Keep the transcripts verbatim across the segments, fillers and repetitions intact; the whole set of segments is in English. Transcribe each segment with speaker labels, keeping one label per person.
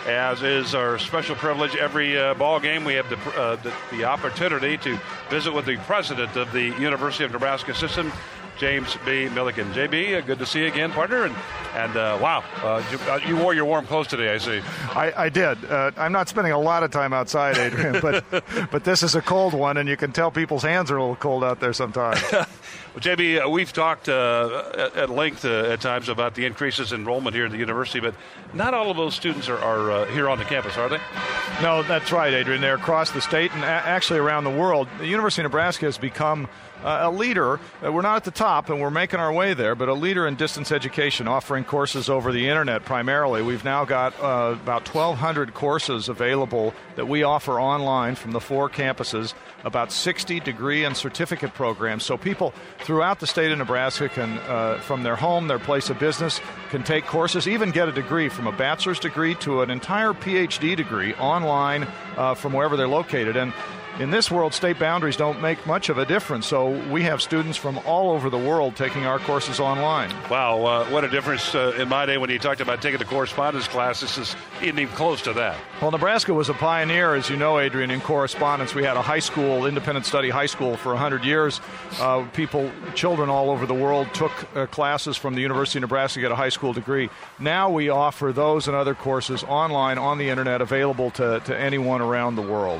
Speaker 1: as is our special privilege. Every uh, ball game, we have the, uh, the the opportunity to visit with the president of the University of Nebraska system, James B. Milliken. J B, uh, good to see you again, partner. And, and uh, wow, uh, you, uh, you wore your warm clothes today, I see.
Speaker 2: I, I did. Uh, I'm not spending a lot of time outside, Adrian, but but this is a cold one, and you can tell people's hands are a little cold out there sometimes.
Speaker 1: Well, J B, uh, we've talked uh, at, at length uh, at times about the increases in enrollment here at the university, but not all of those students are, are uh, here on the campus, are they?
Speaker 2: No, that's right, Adrian. They're across the state and a- actually around the world. The University of Nebraska has become uh, a leader. Uh, we're not at the top, and we're making our way there, but a leader in distance education, offering courses over the internet primarily. We've now got uh, about twelve hundred courses available that we offer online from the four campuses, about sixty degree and certificate programs. So people throughout the state of Nebraska can, uh, from their home, their place of business, can take courses, even get a degree, from a bachelor's degree to an entire P H D degree online uh, from wherever they're located. And in this world, state boundaries don't make much of a difference, so we have students from all over the world taking our courses online.
Speaker 1: Wow, uh, what a difference uh, in my day when you talked about taking the correspondence class. This is isn't even close to that.
Speaker 2: Well, Nebraska was a pioneer, as you know, Adrian, in correspondence. We had a high school, independent study high school for one hundred years. Uh, people, children all over the world took uh, classes from the University of Nebraska to get a high school degree. Now we offer those and other courses online on the internet, available to, to anyone around the world.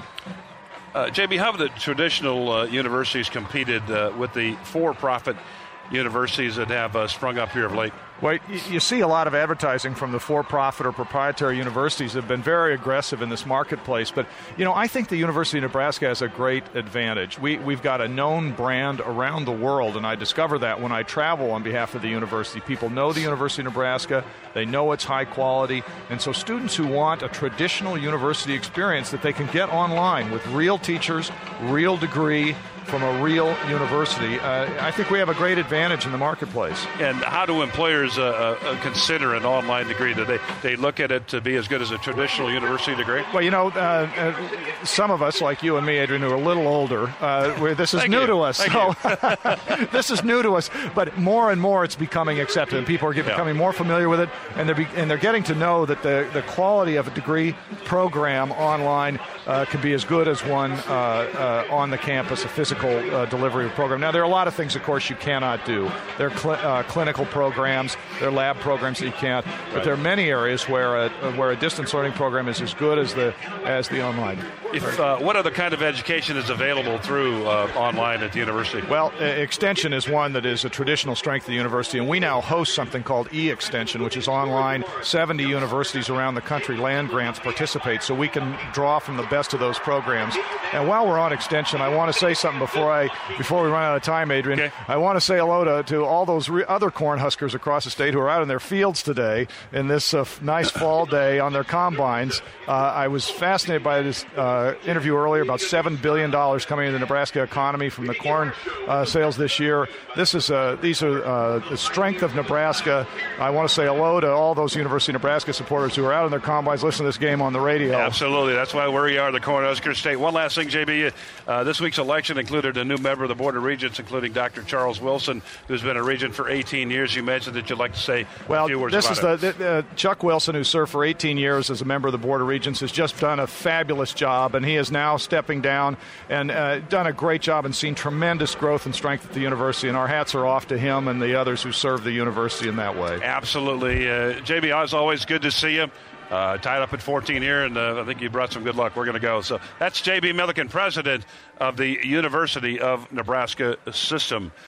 Speaker 1: Uh, J B, how have the traditional uh, universities competed uh, with the for-profit universities that have uh, sprung up here of late?
Speaker 2: Well, you, you see a lot of advertising from the for-profit or proprietary universities that have been very aggressive in this marketplace. But, you know, I think the University of Nebraska has a great advantage. We, we've got a known brand around the world, and I discover that when I travel on behalf of the university. People know the University of Nebraska. They know it's high quality. And so students who want a traditional university experience that they can get online with real teachers, real degree, from a real university, uh, I think we have a great advantage in the marketplace.
Speaker 1: And how do employers uh, uh, consider an online degree? Do they, they look at it to be as good as a traditional university degree?
Speaker 2: Well, you know, uh, uh, some of us, like you and me, Adrian, who are a little older, uh, where this is
Speaker 1: Thank
Speaker 2: new
Speaker 1: you.
Speaker 2: to us.
Speaker 1: Thank
Speaker 2: So this is new to us, but more and more it's becoming accepted, and people are get,
Speaker 1: Yeah.
Speaker 2: becoming more familiar with it, and they're, be, and they're getting to know that the, the quality of a degree program online uh, can be as good as one uh, uh, on the campus, a physical uh, delivery program. Now, there are a lot of things, of course, you cannot do. There are cl- uh, clinical programs, there are lab programs that you can't, but
Speaker 1: Right.
Speaker 2: there are many areas where a, where a distance learning program is as good as the as the online.
Speaker 1: If uh, what other kind of education is available through uh, online at the university?
Speaker 2: Well, uh, Extension is one that is a traditional strength of the university, and we now host something called E-Extension, which is online. seventy universities around the country, land grants, participate, so we can draw from the best of those programs. And while we're on Extension, I want to say something before I before we run out of time, Adrian.
Speaker 1: Okay.
Speaker 2: I want to say hello to, to all those re- other Cornhuskers across the state who are out in their fields today in this uh, f- nice fall day on their combines. Uh, I was fascinated by this uh, interview earlier about seven billion dollars coming into the Nebraska economy from the corn uh, sales this year. This is uh, these are uh, the strength of Nebraska. I want to say hello to all those University of Nebraska supporters who are out in their combines listening to this game on the radio.
Speaker 1: Absolutely. That's why we are the Cornhusker State. One last thing, J B. Uh, this week's election included a new member of the Board of Regents, including Doctor Charles Wilson, who's been a regent for eighteen years. You mentioned that you'd like to say
Speaker 2: well,
Speaker 1: a few words
Speaker 2: this
Speaker 1: about
Speaker 2: is
Speaker 1: it.
Speaker 2: the, the uh, Chuck Wilson, who served for eighteen years as a member of the Board of Regents, has just done a fabulous job, and he is now stepping down and uh, done a great job and seen tremendous growth and strength at the university, and our hats are off to him and the others who serve the university in that way.
Speaker 1: Absolutely. Uh, J B, as always, good to see you. Uh, tied up at fourteen here, and uh, I think you brought some good luck. We're going to go. So that's J B Milliken, president of the University of Nebraska System.